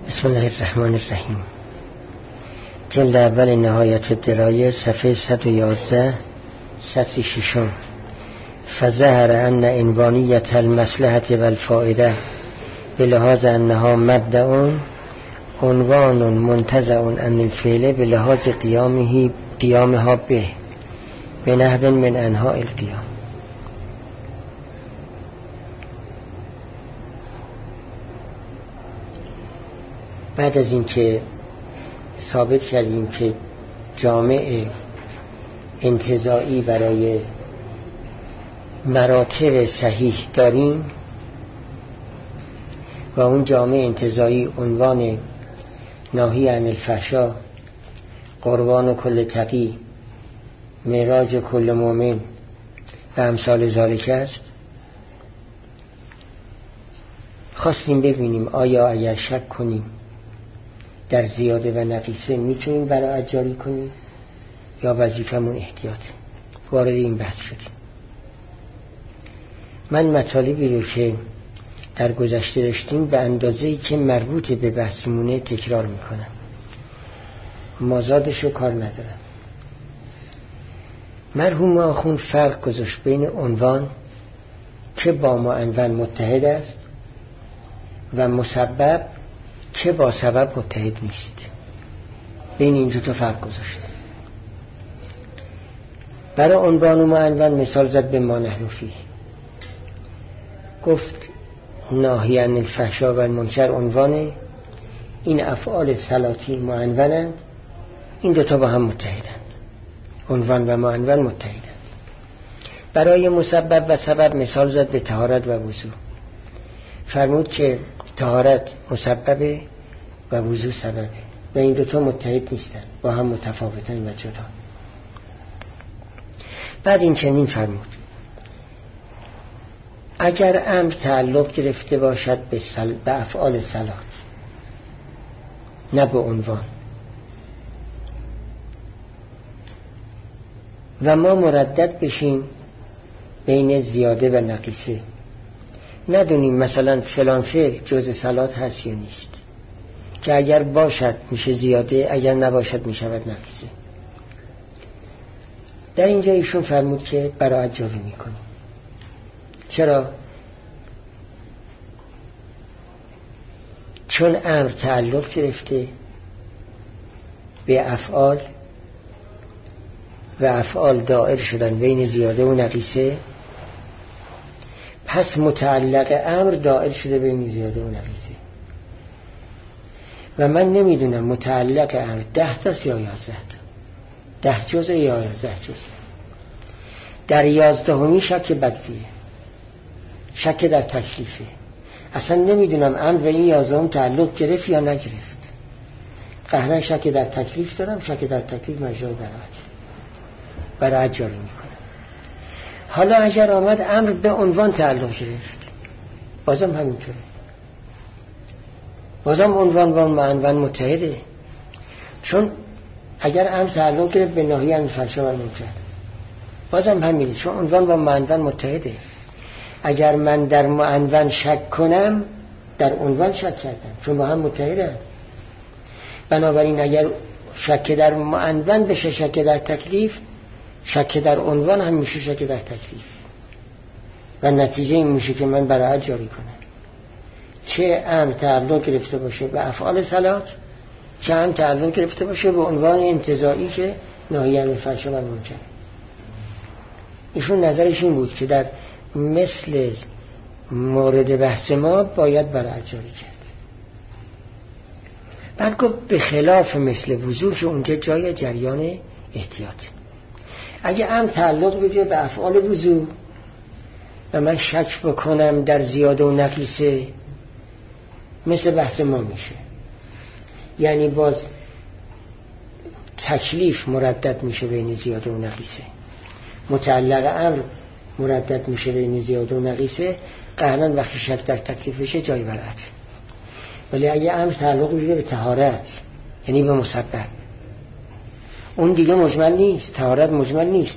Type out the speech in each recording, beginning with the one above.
بسم الله الرحمن الرحیم. جلد اول نهایت الدرایه صفحه 111 سطر 6. فظهر ان عنوانیت المصلحة والفائده بلحاظ انها مبدأ عنوان منتزع عن الفعل بلحاظ قیامها به نحو من انواع القیام. بعد از اینکه ثابت کردیم که جامع انتزاعی برای مراتب صحیح داریم و اون جامع انتزاعی عنوان ناهی عن الفحشاء، قربان کل تقی، معراج کل مؤمن و امثال ذالک است، خواستیم ببینیم آیا اگر شک کنیم در زیاده و نقیصه میتونیم براعت جاری کنیم یا وظیفمون احتیاط. وارد این بحث شدیم. من مطالبی رو که در گذشته داشتیم به اندازه‌ای که مربوط به بحثمونه تکرار میکنم، مازادش رو کار ندارم. مرحوم آخوند فرق گذاشت بین عنوان که با معنون متحد است و مسبب که با سبب متحد نیست. بین این دو تا فرق گذاشت. برای عنوان و معنون مثال زد به ما نحن فیه. گفت ناهی عن الفحشاء و المنکر عنوانه، این افعال سلاطین معنونند، این دو تا با هم متحدند. عنوان و معنون متحدند. برای مسبب و سبب مثال زد به طهارت و وضو. فرمود که طهارت مسببه و وضو سببه و این دوتا متحد نیستن، با هم متفاوتن و جدا. بعد این چنین فرمود اگر امر تعلق گرفته باشد به افعال صلاح نه به عنوان و ما مردد بشیم بین زیاده و نقیصه، ندونیم مثلا فلان فعل جزء صلات هست یا نیست، که اگر باشد میشه زیاده، اگر نباشد میشود نقیصه. در اینجا ایشون فرمود که براعت جاری میکنیم. چرا؟ چون امر تعلق گرفته به افعال و افعال دائر شدن بین زیاده و نقیصه، پس متعلق امر دائر شده بین زیاده و نقیصه و من نمیدونم متعلق امر 10 تاست یا 11 تا، 10 جزء یا 11 جزء. در 11 شک بدویه، شک در تکلیفه. اصلا نمیدونم امر به این 11 تعلق گرفت یا نگرفت. قهرن شک در تکلیف دارم، شک در تکلیف مجرای براعت جاری میکنم. حالا اگر آمد امر به عنوان تعلق گرفت، بازم همینطوره، بازم عنوان با معنون متحده. چون اگر امر تعلق گرفت به ناهی عن الفحشاء و المنکر، بازم همینه، چون عنوان با معنون متحده. اگر من در معنون شک کنم، در عنوان شک کردم، چون با هم متحدن. بنابراین اگر شک در معنون بشه شک در تکلیف، شک در عنوان هم میشه شک در تکلیف و نتیجه این میشه که من براعت جاری کنم. چه امر تعلق گرفته باشه به افعال صلاح، چه امر تعلق گرفته باشه به عنوان انتزاعی که ناهی عن الفحشاء و المنکر. ایشون نظرش این بود که در مثل مورد بحث ما باید براعت جاری کرد. بعد گفت به خلاف مثل وضو که اونجا جای جریان احتیاط. اگه امر تعلق بگیره به افعال وضو و من شک بکنم در زیاده و نقیصه، مثل بحث ما میشه، یعنی باز تکلیف مردد میشه بین زیاده و نقیصه، متعلق امر مردد میشه بین زیاده و نقیصه. قهرن وقتی شک در تکلیف بشه جای براعت. ولی اگه امر تعلق بگیره به طهارت، یعنی به مسبب، اون دیگه مجمل نیست. طهارت مجمل نیست،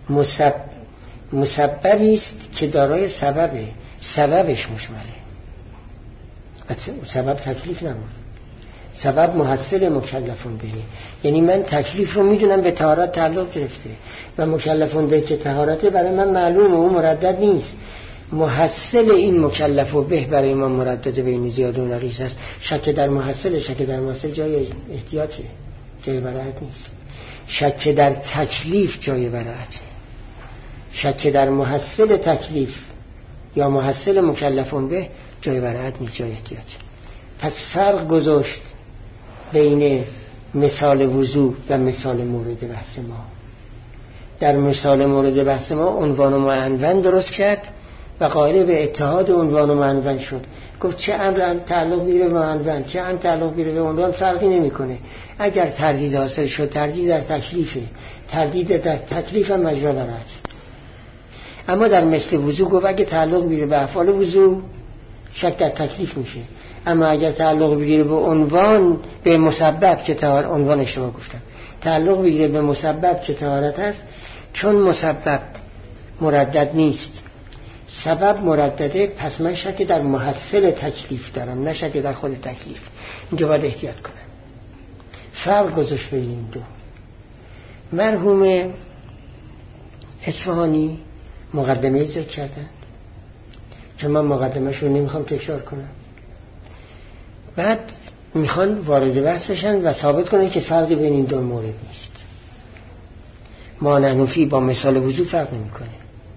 مسببی است که دارای سببه، سببش مجمله. سبب تکلیف نبود، سبب محصل مکلفون به، یعنی من تکلیف رو میدونم به طهارت تعلق گرفته و مکلفون به که طهارته برای من معلومه، اون مردد نیست. محصل این مکلف و به برای ما مردد بین زیاد و نقیص است. شک در محصل جای احتیاطه، جای براعت نیست. شک در تکلیف جای براعته. شک در محصل تکلیف یا محصل مکلفون به جای براعت نیست، جای احتیاطه. پس فرق گذاشت بین مثال وضو و مثال مورد بحث ما. در مثال مورد بحث ما عنوان و معنون درست کرد و قائل به اتحاد عنوان و معنون شد. گفت چه امر تعلق بگیره به معنون، چه امر تعلق بگیره به عنوان فرقی نمیکنه. اگر تردید حاصل شد، تردید در تکلیفه، تردید در تکلیف هم مجرا براعت. اما در مثل وضو گفت اگه تعلق بگیره به افعال وضو شک در تکلیف میشه، اما اگر تعلق بگیره به عنوان به مسبب که طهارت، عنوان اشتباه گفتم، تعلق بگیره به مسبب که طهارت است، چون مسبب مردد نیست، سبب مردده، پس من شک در محصل تکلیف دارم، نه شک در خود تکلیف. اینجا باید احتیاط کنم. فرق گذاشت بین این دو. مرحوم اصفهانی مقدمه ذکر کردن، چون من مقدمه‌اش رو نمیخوام تکرار کنم. بعد میخوان وارد بحث بشن و ثابت کنن که فرقی بین این دو مورد نیست. مانعنوفی با مثال وضو فرق نمیکنه.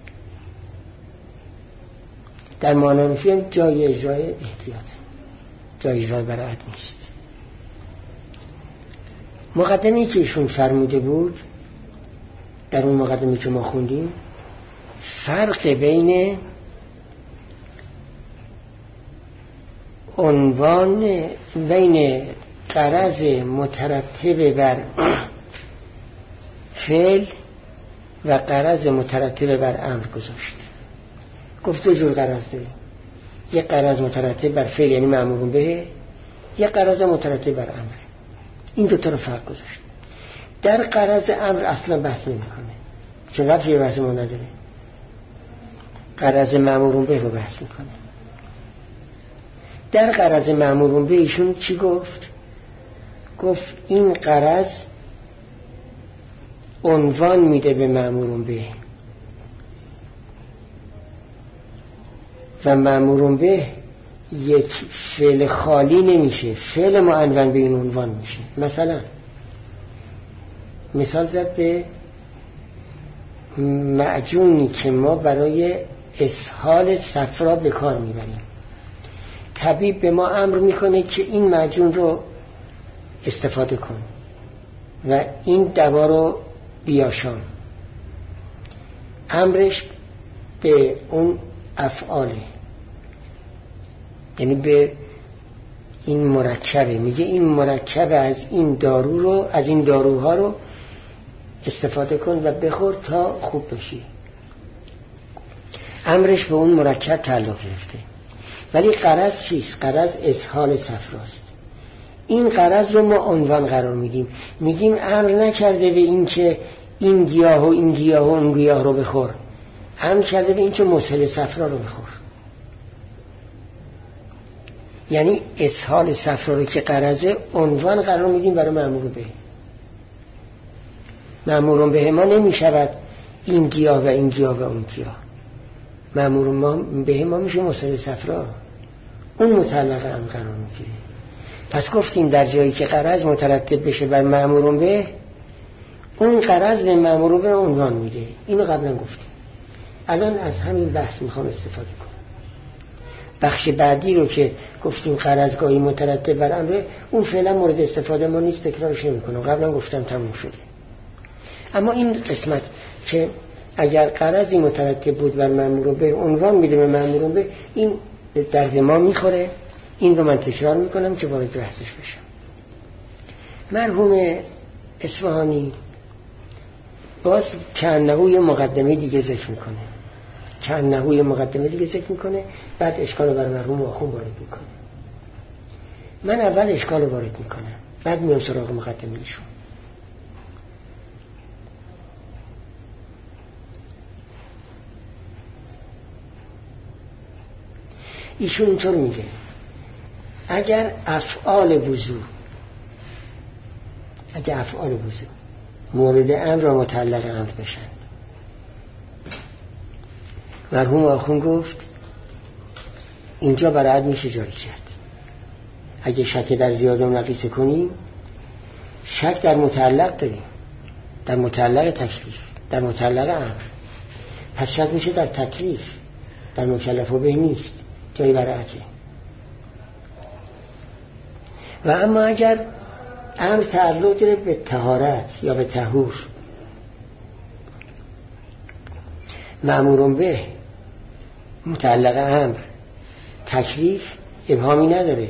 در مانعنوفی هم جای اجرای احتیاط، جای اجرای براعت نیست. مقدمه‌ای که ایشون فرموده بود در اون مقدمه که ما خوندیم، فرق بین عنوان، بین غرض مترتب بر فعل و غرض مترتب بر امر گذاشت. گفت دو جور غرض داره، یک غرض مترتب بر فعل یعنی مأمور به، یک غرض مترتب بر امر. این دو تا رو فرق گذاشت. در غرض امر اصلا بحث نمی‌کنه، چون رفعی بحث ما نداره. غرض مأمور به رو بحث می‌کنه. در غرض مأمور به ایشون چی گفت؟ گفت این غرض عنوان میده به مأمور به و مأمور به یک فعل خالی نمیشه، فعل معنون به این عنوان میشه. مثلا مثال زد به معجونی که ما برای اسهال صفرا به کار میبریم. طبیب به ما امر میکنه که این معجون رو استفاده کن و این دوا رو بیاشان. امرش به اون افعاله، یعنی به این مرکبه. میگه این مرکب از این دارو رو، از این داروها رو استفاده کن و بخور تا خوب بشی. امرش به اون مرکب تعلق گرفته، ولی غرض چیست؟ غرض اسهال صفراست. این غرض رو ما عنوان قرار میدیم، میگیم امر نکرده به این که این گیاه و این گیاه و اون گیاه رو بخور، امر کرده به این که مسهل صفرا رو بخور. یعنی اسهال صفرا رو که غرضه عنوان قرار میدیم برای مأمور به. مأمور به ما نمیشود این گیاه و این گیاه و اون گیاه. مأمور به ما میشه مسهل صفرا، اون متعلق امر قرار میگیره. پس گفتیم در جایی که غرض مترتب بشه بر مأمور به، اون غرض به مأمور به عنوان میده. اینو قبلا گفتیم. الان از همین بحث میخوام استفاده کنم. بخش بعدی رو که گفتیم غرضگاهی مترتب بر امر، اون فعلا مورد استفاده ما نیست، تکرارش نمی‌کنم، قبلا گفتم تموم شده. اما این قسمت که اگر غرضی مترتب بود بر مأمور به عنوان میده به مأمور به، این درد ما میخوره. این رو من تکرار میکنم که وارد بحثش بشم. مرحوم اصفهانی باز کأنه یه مقدمه دیگه ذکر میکنه، کأنه یه مقدمه دیگه ذکر میکنه، بعد اشکال رو بر مرحوم آخوند وارد میکنه. من اول اشکال رو وارد میکنم، بعد میام سراغ مقدمه ایشون. ایشون اینطور میگه اگر افعال وضو اگه افعال وضو مورد امر و متعلق امر بشن. مرحوم آخوند گفت اینجا برای میشه جاری کرد. اگه شک در زیاده و نقیصه کنیم، شک در متعلق داریم، در متعلق تکلیف، در متعلق امر. پس شک میشه در تکلیف، در مکلف و به نیست، جایی برایته. و اما اگر امر تعلق داره به طهارت یا به طهور، مأمور به متعلق امر، تکلیف ابهامی نداره.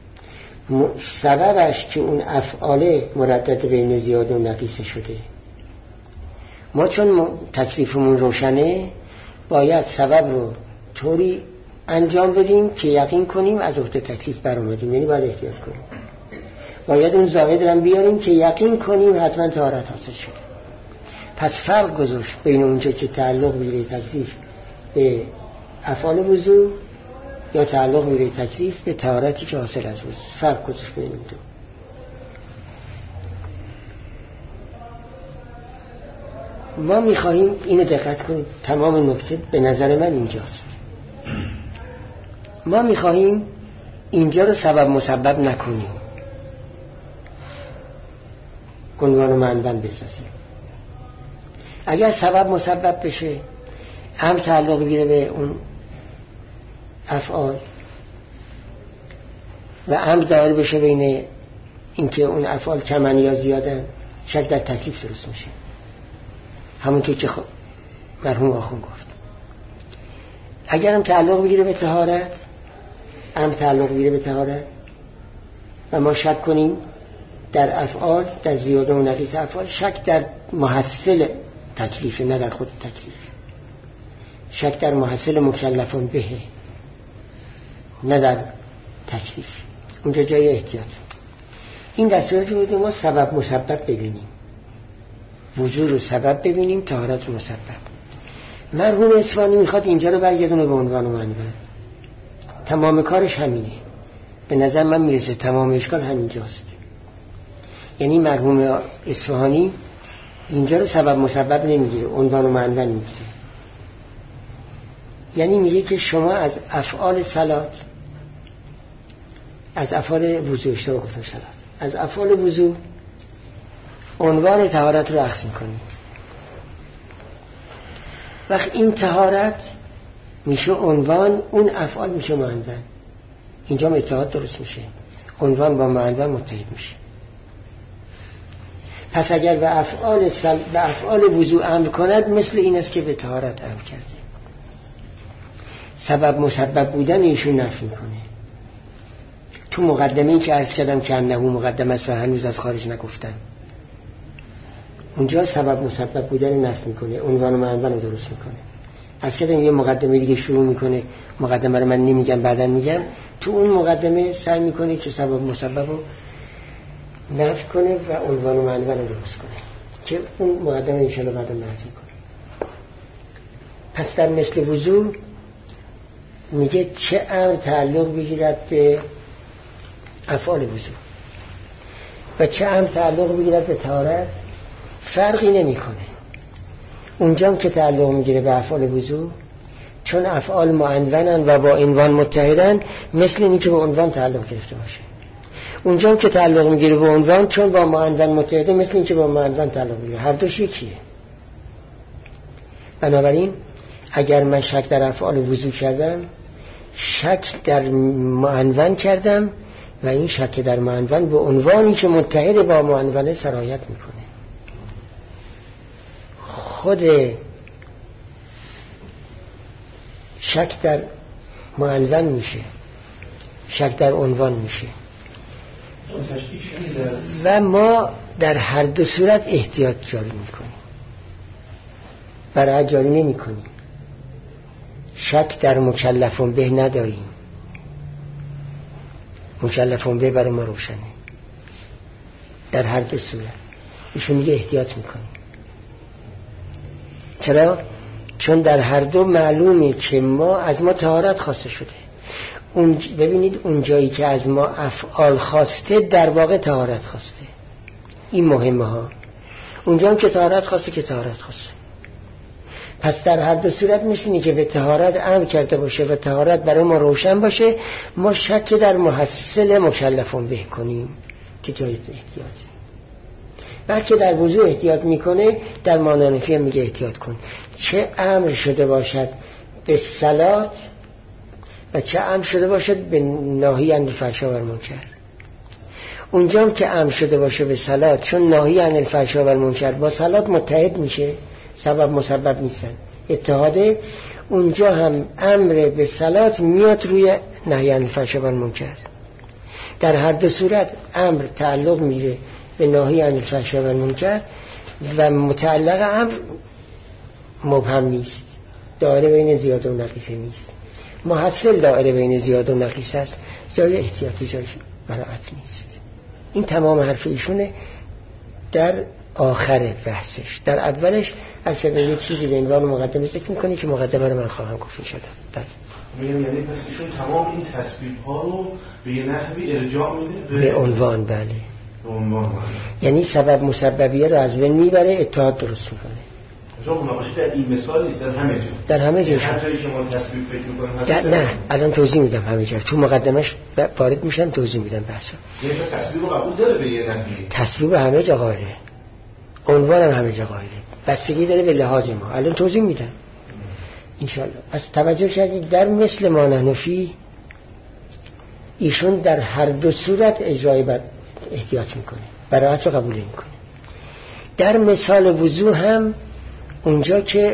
سببش که اون افعال مردد بین زیاده و نقیصه شده. ما چون تکلیفمون روشنه باید سبب رو طوری انجام بدیم که یقین کنیم از عهده تکلیف برآمدیم، یعنی باید احتیاط کنیم. باید اون زائد رو بیاریم که یقین کنیم حتما طهارت حاصل شده. پس فرق گذاشت بین اونجا که تعلق میگیره تکلیف به افعال وضو یا تعلق میگیره تکلیف به طهارتی که حاصل از وضو. فرق گذاشت بین اون دو. ما میخواهیم اینو دقت کنید، تمام نکته به نظر من اینجاست. ما میخواهیم اینجا رو سبب مسبب نکنیم، عنوان معنون بسازیم. اگر سبب مسبب بشه، امر تعلق بگیره به اون افعال و امر دائر بشه بین اینکه اون افعال کمن یا زیادن، شک در تکلیف درست میشه. همونطور که مرحوم آخوند گفت. اگر هم تعلق بگیره به طهارت، امر تعلق بگیره به طهارت و ما شک کنیم در افعال، در زیاده و نقیص افعال، شک در محصل تکلیف نه در خود تکلیف. شک در محصل مکلفان به نه در تکلیف. اونجا جای احتیاط. این در صورتی بود ما سبب مسبب ببینیم، وضو رو سبب ببینیم، طهارت رو مسبب. مرحوم اصفهانی میخواد اینجا رو برگردونه به عنوان منبع. تمام کارش همینه. به نظر من میرسه تمام اشکال همینجاست. یعنی مرحوم اصفهانی اینجا رو سبب مسبب نمیگیره، عنوان و منبع میگیره. یعنی میگه که شما از افعال صلات، از افعال وضو، اشتباه گفتم صلات، از افعال وضو عنوان طهارت رو اخذ میکنید. وقت این طهارت میشه عنوان، اون افعال میشه معنون. اینجا اتحاد درست میشه، عنوان با معنون متحد میشه. پس اگر به افعال وضو امر کند، مثل این است که به طهارت امر کرده. سبب مسبب بودن ایشون نفی میکنه. تو مقدمه‌ای که عرض کردم که انه مقدم است و هنوز از خارج نگفتم، اونجا سبب مسبب بودن نفی میکنه، عنوان و معنون رو درست میکنه. عرض کردم یه مقدمه دیگه شروع میکنه، مقدمه رو من نمیگم بعداً میگم، تو اون مقدمه سعی میکنه که سبب مسبب رو نفی کنه و عنوان و معنون رو درست کنه که اون مقدمه انشاءالله بعداً نفی کنه. پس در مثل وضو میگه چه امر تعلق بگیرد به افعال وضو و چه امر تعلق بگیرد به طهارت، فرقی نمیکنه. اونجا که تعلق میگیره به افعال وضو، چون افعال معنونن و با عنوان متحدن، مثل اینی که به عنوان تعلق گرفته باشه. اونجا که تعلق میگیره به عنوان، چون با معنون متحده، مثل اینی که با معنون تعلق میگیره. هر دوش یکیه. بنابراین اگر من شک در افعال وضو کردم، شک در معنون کردم و این شک در معنون به عنوانی که متحد با معنون سرایت میکنه. خود شک در معنون میشه، شک در عنوان میشه و ما در هر دو صورت احتیاط جاری میکنیم، برای جاری نمی کنیم. شک در مکلفون به نداریم، مکلفون به برای ما روشنه. در هر دو صورت ایشون میگه احتیاط میکنیم. چرا؟ چون در هر دو معلومه که ما از ما طهارت خواسته شده. ببینید اون جایی که از ما افعال خواسته، در واقع طهارت خواسته. این مهمه ها. اونجا هم که طهارت خواسته که طهارت خواسته. پس در هر دو صورت می‌بینی که به طهارت امر کرده باشه و طهارت برای ما روشن باشه، ما شک در محصل مکلفون به کنیم که جای احتیاطه. بلکه در وضو احتیاط میکنه، در مانعنفی هم میگه احتیاط کن. چه امر شده باشد به صلات و چه امر شده باشد به ناهی عن الفحشاء و المنکر. اونجا هم که امر شده باشه به صلات، چون ناهی عن الفحشاء و المنکر با صلات متحد میشه، سبب مسبب نیستن، اتحاده. اونجا هم امر به صلات میاد روی نهی عن الفحشاء و المنکر. در هر دو صورت امر تعلق میره به ناهی عن الفحشاء و المنکر و متعلق امر مبهم نیست، دایره بین زیاده و نقیصه نیست. محصل دایره بین زیاده و نقیصه است، جای احتیاطی جای براعت نیست. این تمام حرف ایشونه در آخر بحثش. در اولش از یه چیزی به عنوان مقدمه ذکر میکنی که مقدمه رو من خواهم گفت انشاءالله. یعنی پس ایشون تمام این تصویب ها رو به یه نحوی ارجاع میده به عنوان. بله، یعنی سبب مسببیه رو از بین میبره، اتحاد درست میکنه. چون مناقشه در این مثال نیست، در همه جا. در همه جا. هر جایی که ما تصویب فکر میکنیم نه، الان توضیح میدم همه جا. تو مقدمش وارد میشم توضیح میدم بحثو. یعنی پس تصویب رو قبول داره به یه نحوی. تصویب همه جا قاعده. عنوان هم همه جا قاعده. بستگی داره به لحاظ ما. الان توضیح میدم انشالله. از توجه کردید در مثل مانعنفی ایشون در هر دو صورت اجرای بر احتیاط میکنه، براعت رو قبول میکنه. در مثال وضو هم اونجا که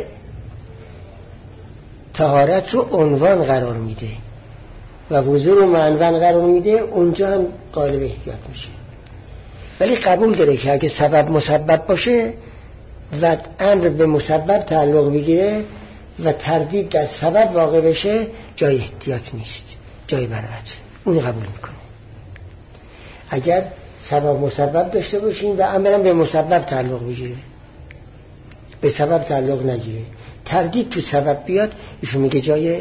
طهارت رو عنوان قرار میده و وضو رو معنون قرار میده، اونجا هم قالب احتیاط میشه. ولی قبول داره که اگه سبب مسبب باشه و امر به مسبب تعلق بگیره و تردید در سبب واقع بشه، جای احتیاط نیست، جای براعت. اون قبول میکنه. اگر سبب مسبب داشته باشین و امرم به مسبب تعلق بگیره، به سبب تعلق نگیره، تردید تو سبب بیاد، ایشون میگه جای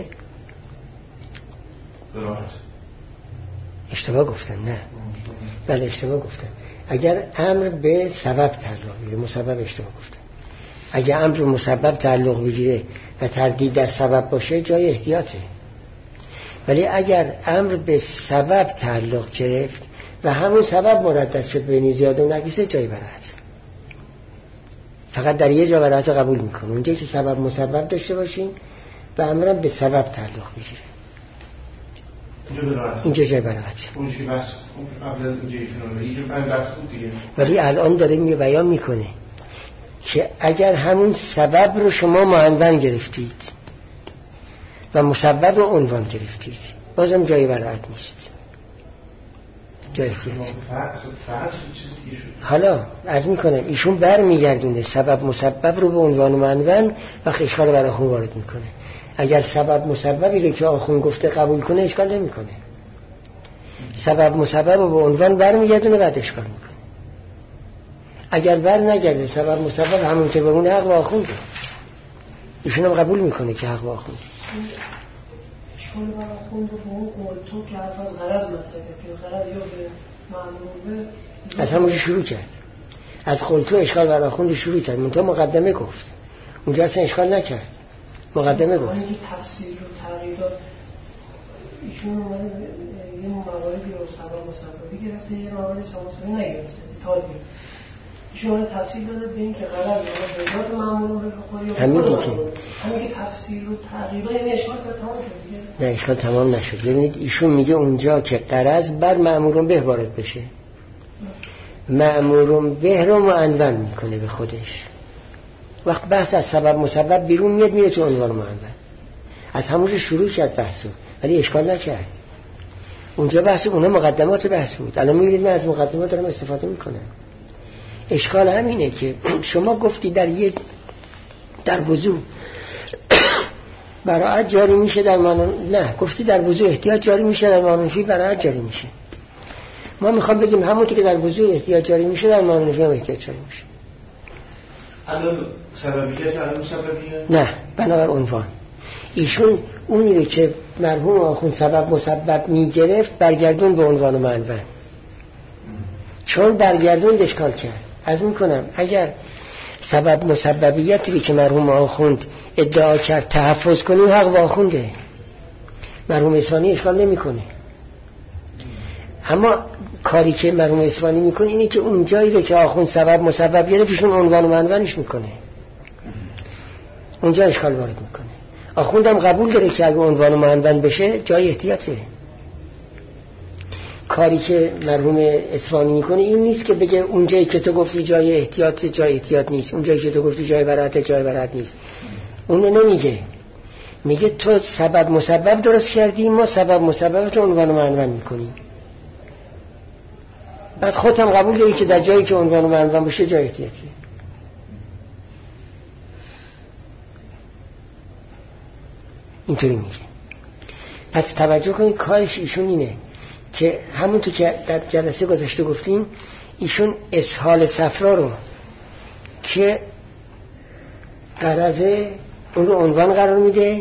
براعت. اشتباه گفتن. نه، بله اشتباه گفتن. اگر امر به سبب تعلق بگیره، مسبب اشتباه گفتن. اگر امر به مسبب تعلق بگیره و تردید در سبب باشه، جای احتیاطه. ولی اگر امر به سبب تعلق گرفت و همون سبب مردد شد بین زیاده و نقیصه، جای براعت. فقط در یه جا براعت قبول میکنه، اونجا که سبب مسبب داشته باشین و امرم به سبب تعلق بگیره، اینجا جای براعت. اون چی بحث قبل از اینجا ایشون بحث بود دیگه. ولی الان داره بیان میکنه که اگر همون سبب رو شما معنون گرفتید و مسبب رو عنوان گرفتید، بازم جای براعت نیست، جای احتیاط. حالا عرض میکنم ایشون بر میگردونه سبب مسبب رو به عنوان معنون و اشکال برای آخون وارد میکنه. اگر سبب مسببی رو که آخون گفته قبول کنه، اشکال نمیکنه. سبب مسبب رو به عنوان بر میگردونه، بعد اشکال میکنه. اگر بر نگرده سبب مسبب همون که بمونه، حق با آخونده. ایشون هم قبول میکنه که حق با آخونده. اشکال برای آخونده به اون قلتو که حرف از غرض مسئله که غرض یا به معلومه از همونجا شروع کرد. از قلتو اشکال برای آخونده شروع کرد، منتها مقدمه گفت. اونجا اصلا اشکال نکرد، مقدمه گفت. اینکه تفسیر و تغییرات ایشون اومده یه مواردی رو سبب مسببی گرفته، یه موارد سبب مسببی نگرفته، ایتال گرفته. ایشون تفسیر داده به این که غرض یا به ذات معمول رو بخوری، همین که تفسیر و تغییرات یعنی اشکال تمام شد دیگه. نه، اشکال تمام نشد. ببینید ایشون میگه اونجا که غرض بر مأمورون به وارد بشه، مأمورون به رو معنون میکنه به خودش. وقت بحث از سبب مسبب بیرون میاد، میره تو عنوان معنون. از همونجا شروع شد بحثو، ولی اشکال نکرد. اونجا بحث اونها مقدمات بحث بود. الان میبینید من از مقدمات دارم استفاده میکنم. اشکال همینه که شما گفتی در وضو براعت جاری میشه، در نه گفتی در وضو احتیاط جاری میشه، در مانعنفی براعت جاری میشه. ما میخوام بگیم همونطور که در وضو احتیاط جاری میشه، در مانعنفی هم احتیاط جاری میشه. الان سببیت الان مسببیه؟ نه، بنابر عنوان. ایشون اونی رو که مرحوم آخوند سبب مسبب میگرفت برگردون به عنوان معنون، چون برگردون اشکال کرد. عرض میکنم اگر سبب مسببیتی که مرحوم آخوند ادعا کرد تحفظ کنیم، حق با آخونده، مرحوم اصفهانی اشکال نمیکنه. اما کاری که مرحوم اصفهانی میکنه اینه که اون جایی رو که آخوند سبب مسبب گرفت ایشون عنوان و منونش میکنه، اونجا اشکال وارد میکنه. آخوندم قبول داره که اگه عنوان و منون بشه جای احتیاطه. کاری که مرحوم اصفهانی میکنه این نیست که بگه اون جایی که تو گفتی جای احتیاط، جای احتیاط نیست، اون جایی که تو گفتی جای براعت، جای براعت نیست. اونو نمیگه، میگه تو سبب مسبب درست کردی، ما سبب مسبب تو عنوان و منون میکنیم. بعد خودت هم قبول داری که در جایی که عنوان و منون باشه جای احتیاطی. اینطوری میگه. پس توجه کنید کارش ایشون اینه که همونطور که در جلسه گذشته گفتیم، ایشون اسهال صفرا رو که غرضه اون رو عنوان قرار میده،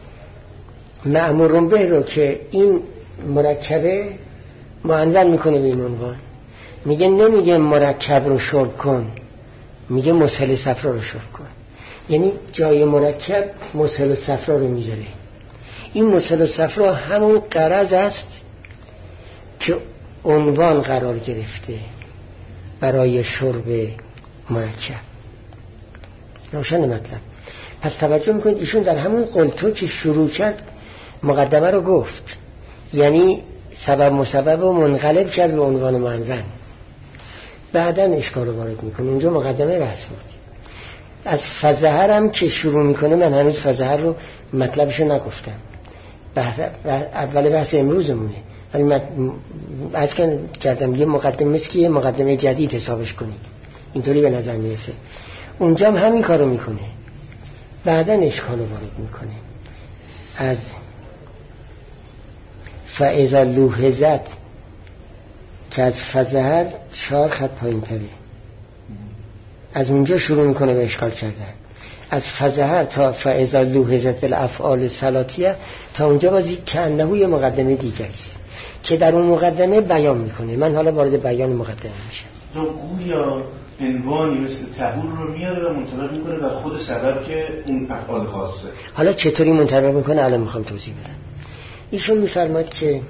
مأمور به رو که این مرکبه معنون میکنه به این عنوان. میگه نمیگه مرکب رو شرب کن، میگه مسهل صفرا رو شرب کن. یعنی جای مرکب مسهل صفرا رو میذاره. این مسهل صفرا همون غرض است که عنوان قرار گرفته برای شرب مرکب. روشن مطلب. پس توجه میکنید ایشون در همون قلتو که شروع کرد مقدمه رو گفت، یعنی سبب مسبب رو منقلب کرد به عنوان منون. بعداً اشکال رو وارد میکنه. اونجا مقدمه بحث بود. از فزهر هم که شروع میکنه، من هنوز فزهر رو مطلبش رو نگفتم، اول بحث امروزمونه، ولی من از کردم یه مقدمه است که یه مقدمه جدید حسابش کنید، اینطوری به نظر میرسه. اونجا هم همین کارو میکنه، بعداً اشکال رو وارد میکنه. از فاذا لوحظت که از فزهر 4 خط پایین تره، از اونجا شروع میکنه به اشکال کردن. از فزهر تا فاذا لوحظت الافعال الصلاتیه تا اونجا بازی که انه یه مقدمه دیگری است که در اون مقدمه بیان میکنه. من حالا وارد بیان مقدمه میشم. تو گویا عنوانی مثل طهور رو میاره و منطبق میکنه بر خود سبب که اون افعال خاصه. حالا چطوری منطبق میکنه الان میخوام توضیح بدم. ایشون میفرماید که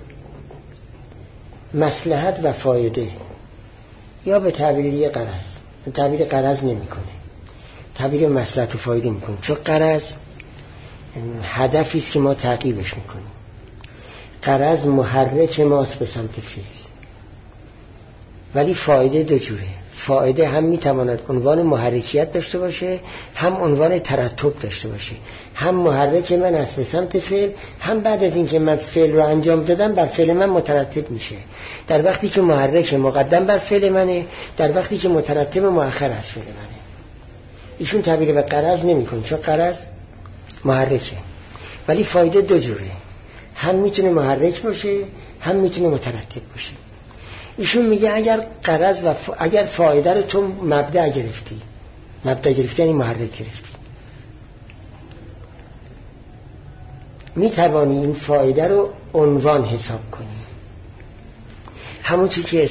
مصلحت و فایده، یا به تعبیر دیگه غرض، تعبیر غرض نمیکنه، تعبیر مصلحت و فایده میکنه، چون غرض هدفی است که ما تعقیبش میکنیم. غرض محرک ماست به سمت فعل. ولی فایده دو جوره. فایده هم میتواند عنوان محرکیت داشته باشه، هم عنوان ترتب داشته باشه. هم محرک من است به سمت فعل، هم بعد از اینکه من فعل رو انجام دادم بر فعل من مترتب میشه. در وقتی که محرک مقدم بر فعل منه، در وقتی که مترتب مؤخر از فعل منه. ایشون تعبیر به غرض نمیکنه، چون غرض محرکه. ولی فایده دو جوره، هم میتونه محرک باشه، هم میتونه مترتب باشه. ایشون میگه اگر غرض و اگر فایده رو تو مبدأ گرفتی یعنی محرک گرفتی، میتوانی این فایده رو عنوان حساب کنی. همون چیزی که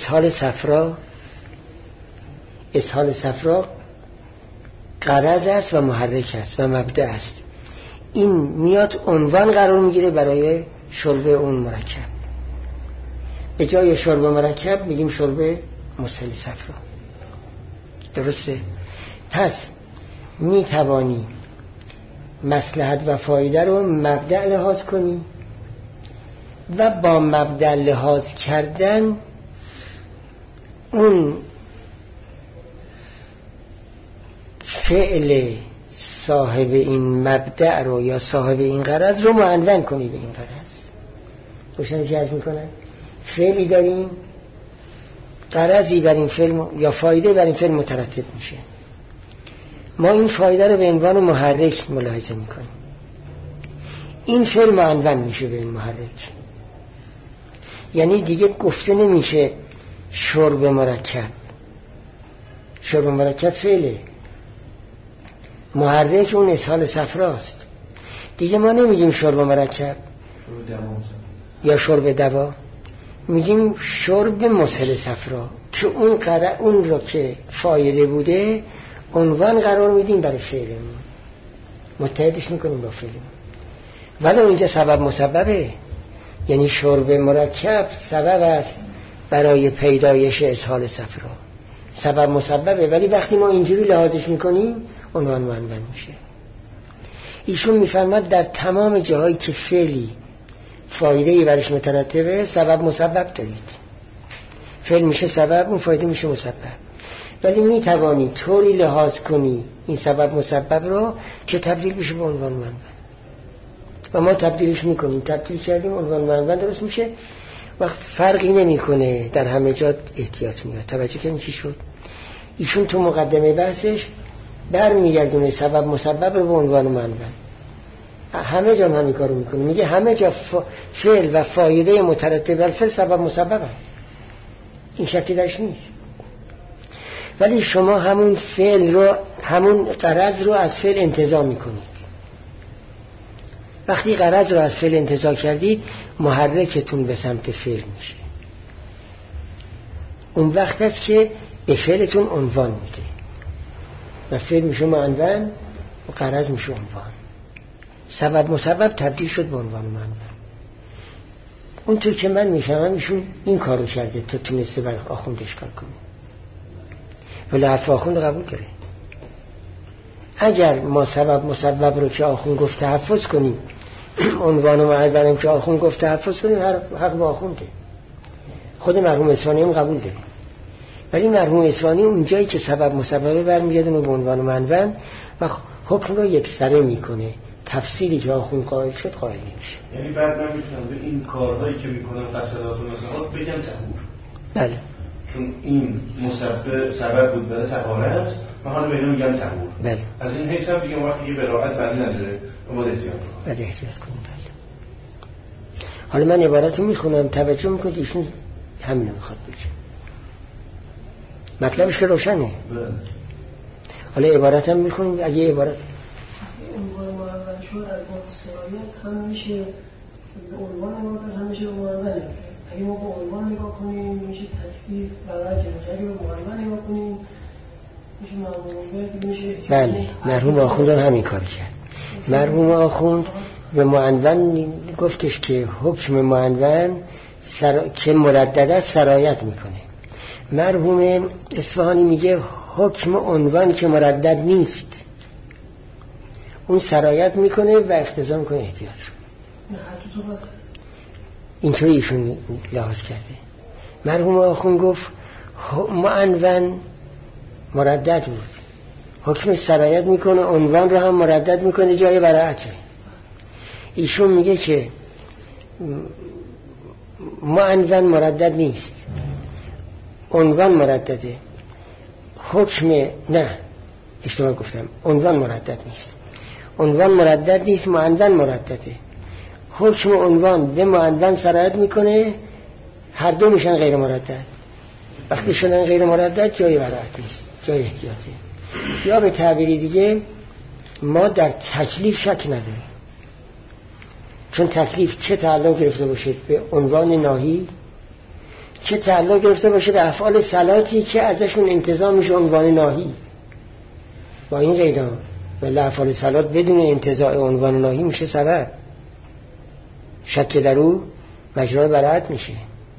اسهال صفرا غرض است و محرک است و مبدأ است. این میاد عنوان قرار میگیره برای شرب اون مرکب. به جای شرب مرکب میگیم شرب مسهل صفرا. درسته؟ پس میتوانی مصلحت و فایده رو مبدأ لحاظ کنی و با مبدأ لحاظ کردن اون فعل صاحب این مبدأ رو یا صاحب این غرض رو معنون کنی به این غرض. روشن چی عرض میکنن؟ فعلی داریم، غرضی بر این فعل یا فایده بر این فعل مترتب میشه. ما این فایده رو به عنوان محرک ملاحظه میکنیم. این فعل معنون میشه به این محرک. یعنی دیگه گفته نمیشه شرب مرکب. شرب مرکب فعله، محرک اون اسهال صفراست. دیگه ما نمیگیم شرب مرکب یا شرب دوا، میگیم شرب مسهل صفرا که اون رو که فایده بوده عنوان قرار میدیم برای فعلمون، متحدش میکنیم با فعلمون. ولی اینجا سبب مسببه، یعنی شرب مرکب سبب است برای پیدایش اسهال صفرا، سبب مسببه. ولی وقتی ما اینجوری لحاظش میکنیم عنوان معنون میشه. ایشون میفرماد در تمام جاهایی که فعلی فایده‌ای برش مترتبه سبب مسبب دارید، فعل میشه سبب، اون فایده میشه مسبب. ولی میتوانی طوری لحاظ کنی این سبب مسبب رو که تبدیل بشه به عنوان معنون و ما تبدیلش میکنیم، تبدیل کردیم عنوان معنون درست میشه. وقت فرقی نمیکنه، در همه جا احتیاط میاد. توجه کنید چی شد؟ ایشون تو مقدمه بحثش برمیگردونه سبب مسبب رو به عنوان معنون. همه جا همین کارو میکنه، میگه همه جا فعل و فایده مترتب بر فعل سبب مسبب هست، این شکی درش نیست. ولی شما همون فعل رو، همون غرض رو از فعل انتزاع میکنید. وقتی غرض رو از فعل انتزاع کردید محرکتون به سمت فعل میشه، اون وقت است که به فعلتون عنوان میده و فعل میشه معنون و غرض میشه عنوان. سبب مسبب تبدیل شد به عنوان معنون. اونطور که من میفهمم ایشون این کارو کرده تا تونسته برای آخوند اشکال کنه، ولی حرف آخوند قبول داره. اگر ما سبب مسبب رو که آخوند گفته تحفظ کنیم، عنوان و معدنم که آخوند گفته تحفظ کنیم، حق با آخونده. خود مرحوم اصفهانی هم قبول داره. ولی مرحوم اصفهانی اونجایی که سبب مسبب برمیگردونه به عنوان و معدن و حکم رو یکسره میکنه، تفصیلی که آخوند قائل شد قائل نمیشه. یعنی بعد من میتونم به این کارهایی که میکنم قصدات و نظرات بگم طهور. بله، چون این مسبب سبب بود برای طهارت، من حالا به اینا میگم طهور. بله. از این حیث هم بگم وقتی که براحت بندی نداره ما احتیاط کنیم. بله احتیاط کنیم. بله. حالا من عبارت رو میخونم، توجه میکنید ایشون همین رو میخواد بگه. مطلبش که روشنه. بله. حالا عبارت هم میخونیم. اگه عبارت عنوان معون شد از متصرایت هم میشه به عنوان معون هم میشه به معون. اگه ما به عنوان نگاه کنیم میشه تکلیف برای جنجری و معون نگاه کنیم میشه معون میشه. بله، مرحوم آخوند همین کار کرد. مرحوم آخوند به معون گفتش که حکم معون که مردد است سرایت میکنه. مرحوم اصفهانی میگه حکم عنوان که مردد نیست اون سرایت میکنه و اقتضا میکنه احتیاط. اینطوری ایشون لحاظ کرده. مرحوم آخوند گفت معنون مردد بود، حکمش سرایت میکنه، عنوان رو هم مردد میکنه، جای براعته. ایشون میگه که معنون مردد نیست، عنوان مردده. حکم نه، اشتباه گفتم، عنوان مردد نیست، عنوان مردد نیست، معنون مردده. حکم عنوان به معنون سرایت میکنه، هر دو میشن غیر مردد. وقتی شدن غیر مردد جای براعت نیست، جای احتیاطه. یا به تعبیری دیگه ما در تکلیف شک نداریم، چون تکلیف چه تعلق گرفته باشه به عنوان ناهی، چه تعلق گرفته باشه به افعال صلاتی که ازشون انتزاع میشه عنوان ناهی. با این قیدان ولی افعال صلات بدون انتزاع عنوان ناهی میشه سبب، شک در او مجرای براعت میشه.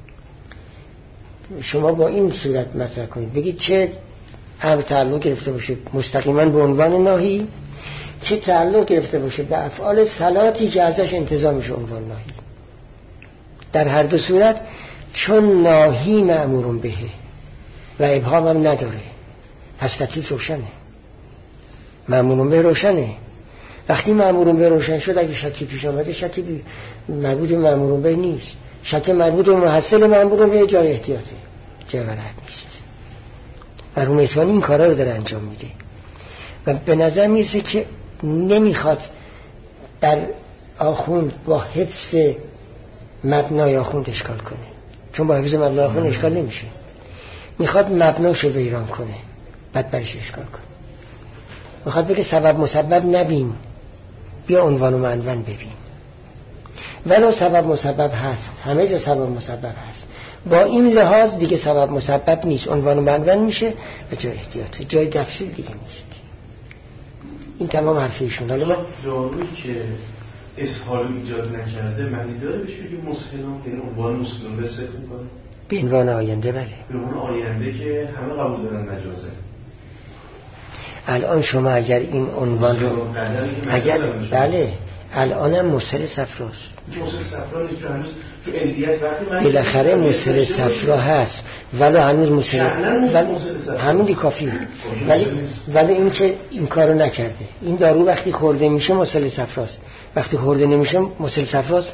شما با این صورت مطرح کنید، بگید چه تعلق گرفته باشه مستقیما به عنوان ناهی، چه تعلق گرفته باشه به افعال صلاتی که ازش انتزاع میشه عنوان ناهی. در هر دو صورت چون ناهی مأمورون بهه و ابهام هم نداره، پس تکلیف روشنه، مأمورون به روشنه. وقتی مأمورون به روشن شد، اگه شکی پیش آمده شکی مربوط به مأمورون به نیست، شک مربوط به محصل مأمورون به جای احتیاطه، جای ولایت نیست. مرحوم اصفهانی این کارا رو داره انجام میده و به نظر میرسه که نمیخواد بر آخوند با حفظ مبنای آخوند اشکال کنه، چون با حفظ مبنای آخوند اشکال نمیشه. میخواد مبناش رو ویران کنه بعد برش اشکال کنه. میخواد بگه سبب مسبب نبین، بیا عنوان و معنون ببین. ولو سبب مسبب هست، همه جا سبب مسبب هست. با این لحاظ دیگه سبب مسبب نیست، عنوان و منون میشه و جای احتیاطه، جای تفصیل دیگه نیست. این تمام حرف ایشون. حالا من دارویی که اسهال ایجاد نکرده معنی داره بهش بگیم مسهلان، یعنی عنوان مسهلان به صدق میکنه به عنوان آینده؟ بله، به عنوان آینده که همه قبول دارن نجازه. الان شما اگر این عنوان رو اگر بله الانم مسهل صفراست، مسهل صفرا نیست چون هنوز تو علیت وقتی بالاخره مسهل صفرا هست ولی هنوز مسهل همین دی کافیه. ولی این که این کارو نکرده، این دارو وقتی خورده میشه مسهل صفراست، وقتی خورده نمیشه مسهل صفراست.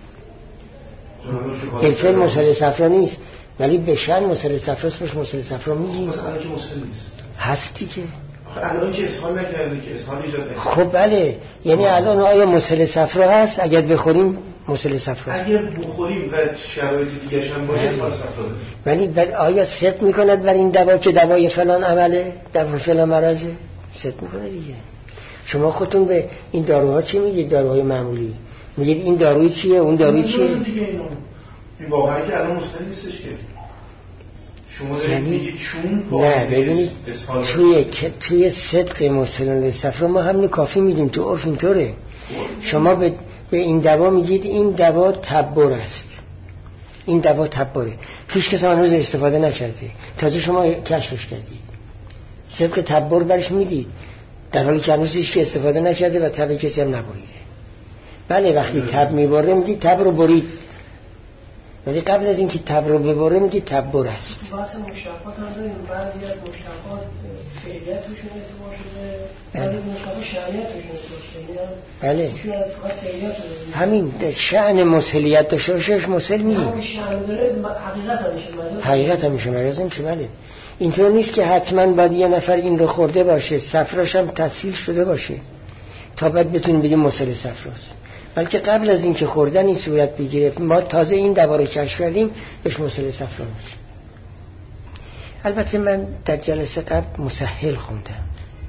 بالفعل مسهل صفرا نیست ولی به شأن مسهل صفراست، بهش مسهل صفرا میگی. مثلا الان که مسهل نیست هستی که الان که اسهال نکرده که اسهال ایجاد نکرده. خب بله، یعنی الان آیا مسهل صفرا هست؟ اگر بخوریم مسهل صفرا هست، اگر بخوریم و شرایط دیگه هم باشه اسهال صفرا داره. ولی آیا صدق میکند بر این دوا که دوای فلان عمله، دوا فلان مرضه؟ صدق میکنه دیگه. شما خودتون به این داروها چی میگید؟ داروهای معمولی میگید این داروی چیه، اون داروی چیه؟ این واقعا که الان مسهل نیستش که شما یعنی چون نه ببینید توی صدق مسهل صفرا ما همین کافی میدیم، تو عرف اینطوره. شما به این دوا میگید این دوا تبر است، این دوا تبره، هیچ کس هنوز استفاده نکرده، تازه شما کشفش کردید، صدق تبر برش میدید در حالی که هنوز هیچ کس استفاده نکرده و تب کسی هم نبریده. بله وقتی تب میبره میگید تب رو برید، ولی قبل از اینکه تب رو ببره میگید تبر است. تو بحث مشتقات هم داریم، بعضی از مشتقات فعلیت توشون اعتبار شده، بعضی مشتقات شرعیت توشون اعتبار شده. بله همین شأن مسهلیت داشته باشهش مسهل میگیم. همین شأن داره حقیقت هم میشه مریض میشه. بله اینطور نیست که حتما باید یه نفر این رو خورده باشه، صفراش هم تسهیل شده باشه تا بعد بتونیم بگیم مسهل صفراست، بلکه قبل از اینکه خوردن این صورت بگیره ما تازه این دوا رو کشف کردیم بهش مسهل صفرا میشه. البته من در جلسه قبل مسهل خوندم،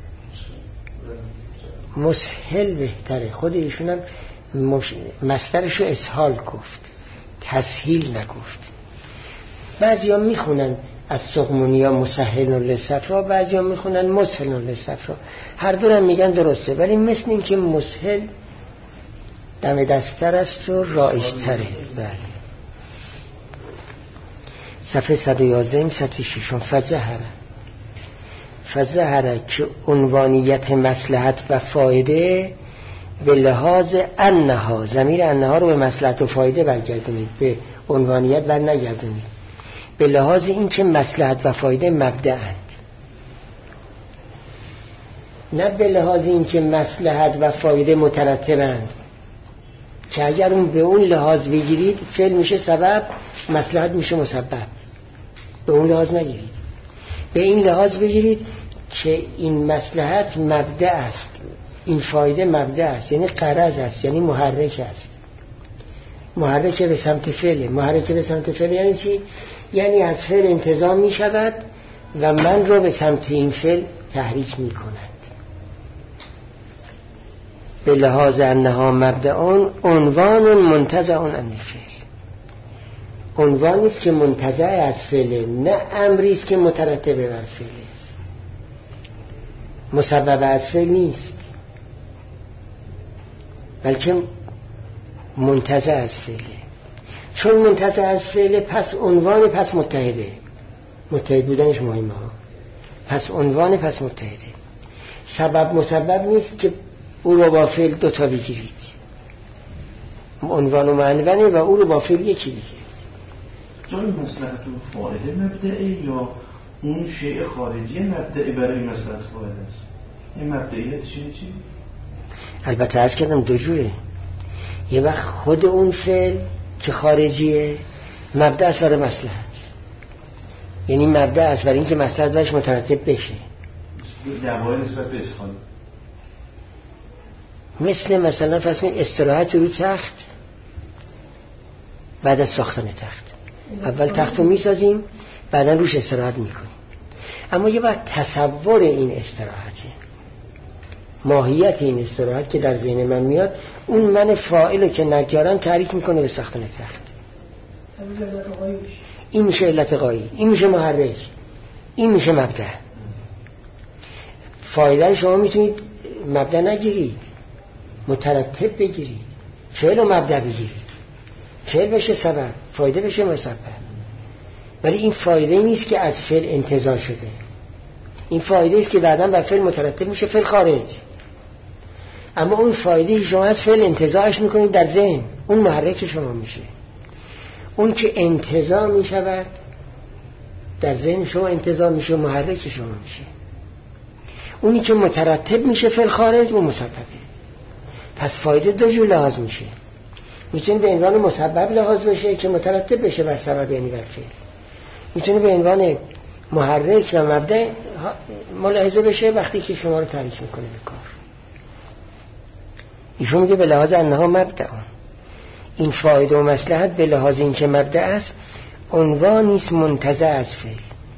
مسهل بهتره. خود ایشون هم مصدرش رو اسهال گفت، تسهیل نگفت. بعضی ها میخونن از سقمونی ها مسهل للصفرا، بعضی ها میخونن مسهل للصفرا، هر دو هم میگن درسته، ولی مثل این که مسهل دم دستر است و رایج‌تره. بله صفحه 111 سطر 6 فظهر که عنوانیت مصلحت و فایده به لحاظ انها، ضمیر انها رو به مصلحت و فایده برگردونید، به عنوانیت بر نگردونید، به لحاظ این که مصلحت و فایده مبدأند، نه به لحاظ این که مصلحت و فایده مترتبند، که اگر اون به اون لحاظ بگیرید فعل میشه سبب، مصلحت میشه مسبب. به اون لحاظ نگیرید، به این لحاظ بگیرید که این مصلحت مبدأ است، این فایده مبدأ است، یعنی غرض است، یعنی محرک است، محرک به سمت فعل. محرک به سمت فعل یعنی چی؟ یعنی از فعل انتظام میشود و من رو به سمت این فعل تحریک میکند. به لحاظ انها مبدأون عنوان منتزع عن الفعل، عنوانی است که منتزع از فعل، نه امری است که مترتب بر فعل، مسبب از فعل نیست بلکه منتزع از فعل. چون منتزع از فعل پس عنوان، پس متحده، متحد بودنش مهمه ها، پس عنوان پس متحده. سبب مسبب نیست که او رو با فعل دوتا بگیرید، عنوان و معنونه و او رو با فعل یکی بگیرید. جای مصلحت و فایده مبدعه یا اون شیء خارجی مبدعه برای مصلحت و فایده است؟ این مبدعیت چی؟ البته عرض کردم دو جوره. یه وقت خود اون فعل که خارجیه مبدأ است برای مصلحت، یعنی مبدأ است برای اینکه مصلحت برش مترتب بشه. دوای نسبت به اسهال، مثلا فرض کنید استراحت رو تخت بعد از ساختن تخت، اول تخت رو میسازیم بعدا روش استراحت میکنیم، اما یه وقت تصور این استراحته، ماهیت این استراحت که در ذهن من میاد، اون من فاعل که نجارم تحریک میکنه به ساختن تخت. این میشه علت غایی، این میشه محرک، این میشه مبدأ. فایده شما میتونید مبدأ نگیرید، مترتب بگیرید، فعل و مبدأ بگیرید، فعل بشه سبب، فایده بشه مسبب. ولی این فایده نیست که از فعل انتزاع شده، این فایده است که بعداً بر فعل مترتب میشه فعل خارج. اما اون فایده شما از فعل انتزاعش میکنید در ذهن، اون محرک شما میشه. اون که انتزاع میشود در ذهن شما انتزاع میشه، محرک شما میشه. اونی که مترتب میشه فعل خارج و مسببه. پس فایده دو جور لحاظ میشه. میتونه به عنوان مسبب لحاظ بشه که مترتب بشه بر سبب یعنی بر فعل. میتونه به عنوان محرک و مبدأ ملاحظه بشه وقتی که شما رو تحریک میکنه به کار. ایشون میگه به لحاظ انها مبدأ، این فایده و مصلحت به لحاظ این که مبدأ است عنوانی است منتزع از فعل.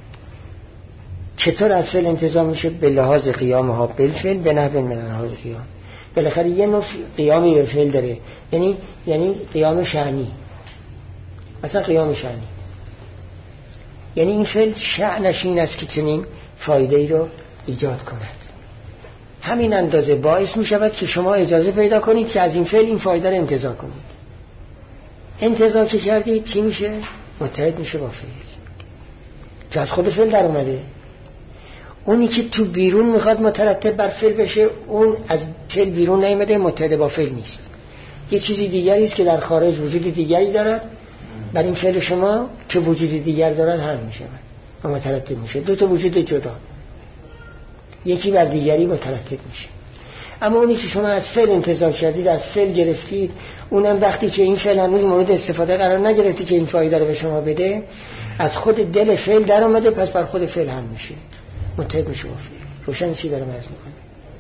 چطور از فعل انتزاع میشه؟ به لحاظ قیامها بالفعل به نحو من لحاظ قیام. بالاخره یه نوع قیامی به فعل داره، یعنی قیام شأنی. مثلا قیام شأنی یعنی این فعل شأنش این است که چنین فایده ای رو ایجاد کند. همین اندازه باعث می شود که شما اجازه پیدا کنید که از این فعل این فایده رو انتزاع کنید. انتزاع که کردید چی میشه؟ متحد میشه با فعل، که از خود فعل در اومده. اونی که تو بیرون میخواد مترتب بر فعل بشه، اون از فعل بیرون نیامده، متحد با فعل نیست، یه چیزی دیگری است که در خارج وجود دیگری دارد، بر این فعل شما که وجود دیگر دارد هم میشه و مترتب میشه. دو تا وجود جدا، یکی بر دیگری مترتب میشه. اما اونی که شما از فعل انتزاع کردید، از فعل گرفتید، اونم وقتی که این فعل هنوز مورد استفاده قرار نگرفتی که این فایده رو به شما بده، از خود دل فعل در اومده، پس بر خود فعل هم میشه، متحد میشه با فعل. روشن چی دارم عرض میکنم؟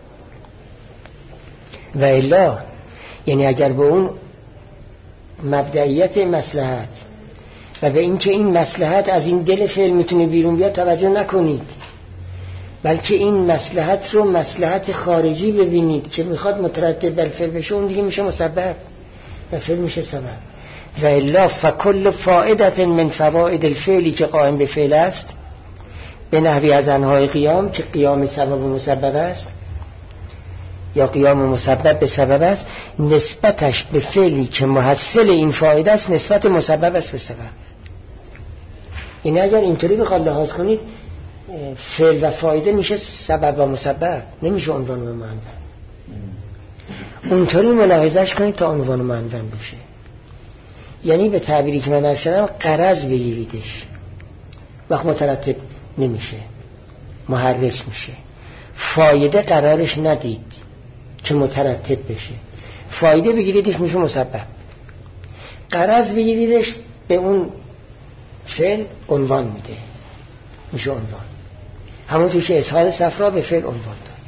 و الا یعنی اگر به اون مبدئیت مصلحت و به این که این مصلحت از این دل فعل میتونه بیرون بیاد توجه نکنید، بلکه این مصلحت رو مصلحت خارجی ببینید که میخواد مترتب بر فعل بشه، اون دیگه میشه مسبب و فعل میشه سبب. و الا فکل فائدت من فوائد الفعلی که قائم به فعل است، به نحوی از انهای قیام که قیام سبب و مسبب است یا قیام مسبب به سبب است، نسبتش به فعلی که محصل این فایده است نسبت مسبب است به سبب. این اگر اینطوری بخواد لحاظ کنید، فعل و فایده میشه سبب و مسبب، نمیشه عنوان و معنون. اونطوری ملاحظهش کنید تا عنوان و معنون بشه. یعنی به تعبیری که من عرض کردم غرض بگیریدش، وقت مترتب نمیشه، محرک میشه. فایده قرارش ندید که مترتب بشه، فایده بگیریدش میشه مسبب، غرض بگیریدش به اون فعل عنوان میده، میشه عنوان. همونطور که اسحاق صفرا به فعل عنوان داد.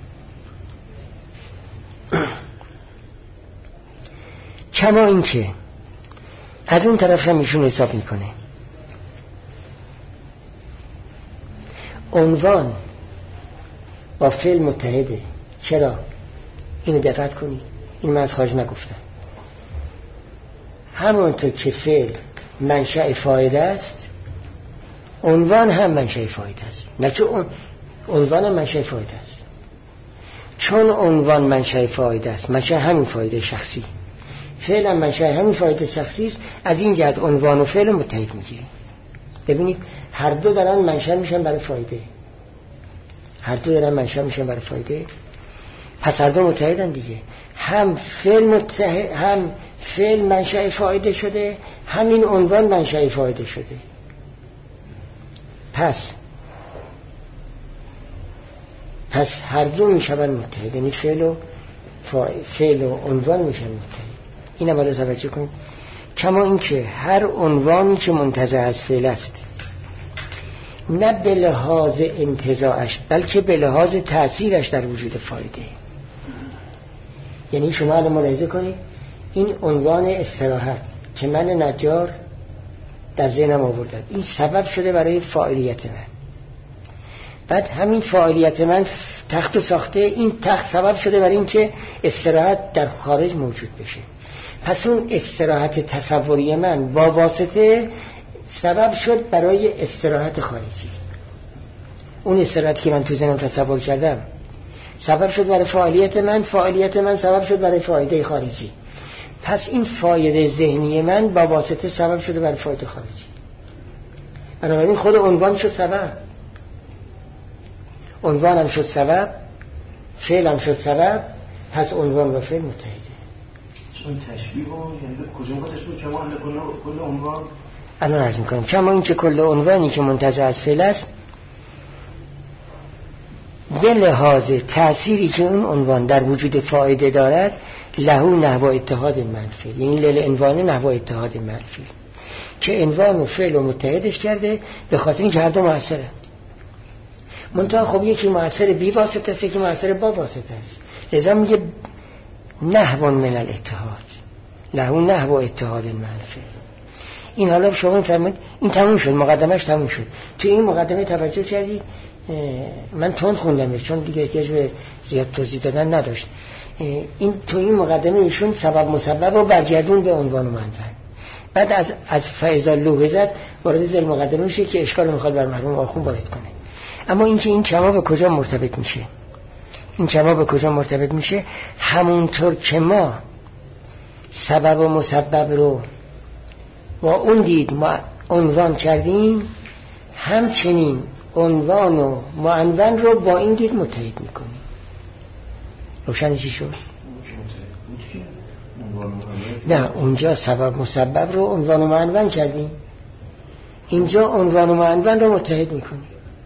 کما این که از اون طرف هم ایشون حساب میکنه عنوان با فعل متحده. چرا؟ اینو دقت کنید، این من از خارج نگفتم. همونطور که فعل منشأ فایده است، عنوان هم منشأ فایده است. نه که عنوان هم منشأ فایده است، چون عنوان منشأ فایده است، منشأ همین فایده شخصی، فعل هم منشأ همین فایده شخصی است. از این جهت عنوان و فعل متحد میگیریم. ببینید هر دو دارن منشأ میشن برای فایده، هر دو دارن منشأ میشن برای فایده، پس هر دو متحدن دیگه. هم فعل منشأ فایده شده، همین عنوان منشأ فایده شده. پس هر دو میشن متحد، یعنی فعل و عنوان میشن متحد. اینم باید توجه کنید. کما این که هر عنوانی که منتزع از فعل است، نه به لحاظ انتزاعش بلکه به لحاظ تأثیرش در وجود فایده. یعنی شما الان ملاحظه کنید این عنوان استراحت که من نجار در ذهنم آوردم، این سبب شده برای فاعلیت من. بعد همین فعالیت من تخت ساخته، این تخت سبب شده برای اینکه استراحت در خارج موجود بشه. پس اون استراحت تصوری من با واسطه سبب شد برای استراحت خارجی. اون استراحتی که من تو ذهنم تصور کردم سبب شد برای فعالیت من، فعالیت من سبب شد برای فایده خارجی. پس این فایده ذهنی من با واسطه سبب شده برای فایده خارجی. بنابراین خود عنوان شد سبب، عنوانم شد سبب، فعلم شد سبب، پس عنوان و فعل متحده. این تشبیه یعنی کجا ما تشبیه کما کل عنوان الان عرض میکنم کما این که کل عنوانی که منتزع از فعل است به لحاظ تأثیری که اون عنوان در وجود فایده دارد لهو نحو اتحاد منفی، یعنی للعنوان نحو اتحاد منفی که عنوان و فعل و متحدش کرده به خاطر اینکه هر دو مؤثره. منتها خب یکی مؤثر بی واسطه است، یکی مؤثر با واسطه است. لذا میگه نحو من الاتحاد، لهو نحو اتحاد منفی. این حالا شما میفرمایید این تموم شد، مقدمش تموم شد. تو این مقدمه توجه کردید؟ من تند خوندم چون دیگه احتیاج به زیاد توضیح دادن نداشت. این تو این مقدمه ایشون سبب مسبب رو برگردون به عنوان و منفعت. بعد از فاذا لوحظت وارد ذیل مقدمه میشه که اشکال میخواد بر مرحوم آخوند وارد کنه. اما اینکه این کما به کجا مرتبط میشه، این کما به کجا مرتبط میشه، همونطور که ما سبب و مسبب رو با اون دید ما عنوان کردیم، همچنین عنوان و معنون رو با این دید متحد میکنیم. روشن چی شد؟ نه، اونجا سبب مسبب رو عنوان و معنون کردیم، اینجا عنوان و معنون رو متحد میکنیم.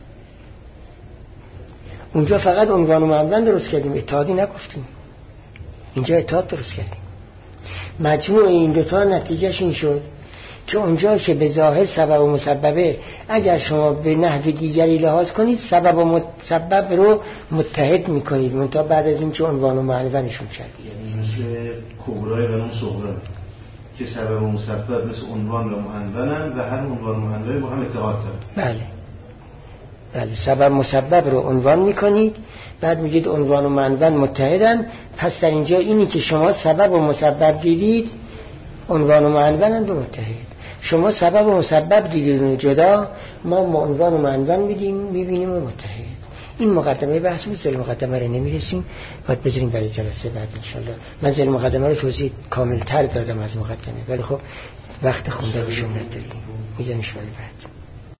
اونجا فقط عنوان و معنون درست کردیم، اتحادی نگفتیم. اینجا اتحاد درست کردیم. مجموع این دوتا نتیجهش این شد که اونجا که به ظاهر سبب و مسببه، اگر شما به نحو دیگری لحاظ کنید سبب و مسبب رو متحد میکنید، منتها بعد از این که عنوان و معنونشون کردید. یعنی مثل کبرای و اون صغرا که سبب و مسبب مثل عنوان و معنونن و هر عنوان و معنون با هم اتحاد دارن. بله، سبب مسبب رو عنوان میکنید، بعد میگید عنوان و معنون متحدن. پس در اینجا اینی که شما سبب و مسبب دیدید عنوان و معنون دو متحد. شما سبب و مسبب دیدید جدا، ما عنوان و معنون میبینیم و متحد. این مقدمه بحث بود. ذیل مقدمه رو نمیرسیم، باید بذاریم برای جلسه بعد انشالله. من ذیل مقدمه رو توضیح کامل تر دادم از مقدمه، ولی خب وقت خونده بشون نداریم، میذاریم شوال بعد.